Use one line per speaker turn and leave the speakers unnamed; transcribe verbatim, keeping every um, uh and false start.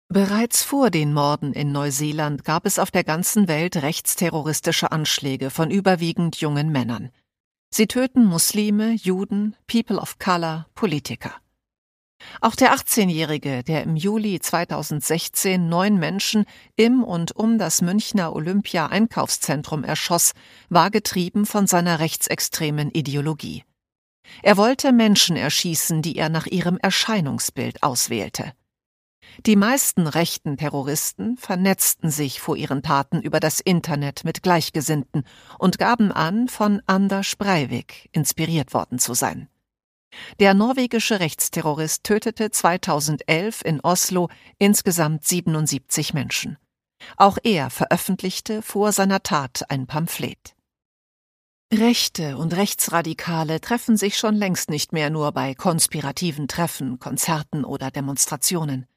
Bereits vor den Morden in Neuseeland gab es auf der ganzen Welt rechtsterroristische Anschläge von überwiegend jungen Männern. Sie töten Muslime, Juden, People of Color, Politiker. Auch der achtzehnjährige, der im Juli zweitausendsechzehn neun Menschen im und um das Münchner Olympia-Einkaufszentrum erschoss, war getrieben von seiner rechtsextremen Ideologie. Er wollte Menschen erschießen, die er nach ihrem Erscheinungsbild auswählte. Die meisten rechten Terroristen vernetzten sich vor ihren Taten über das Internet mit Gleichgesinnten und gaben an, von Anders Breivik inspiriert worden zu sein. Der norwegische Rechtsterrorist tötete zweitausendelf in Oslo insgesamt siebenundsiebzig Menschen. Auch er veröffentlichte vor seiner Tat ein Pamphlet. Rechte und Rechtsradikale treffen sich schon längst nicht mehr nur bei konspirativen Treffen, Konzerten oder Demonstrationen.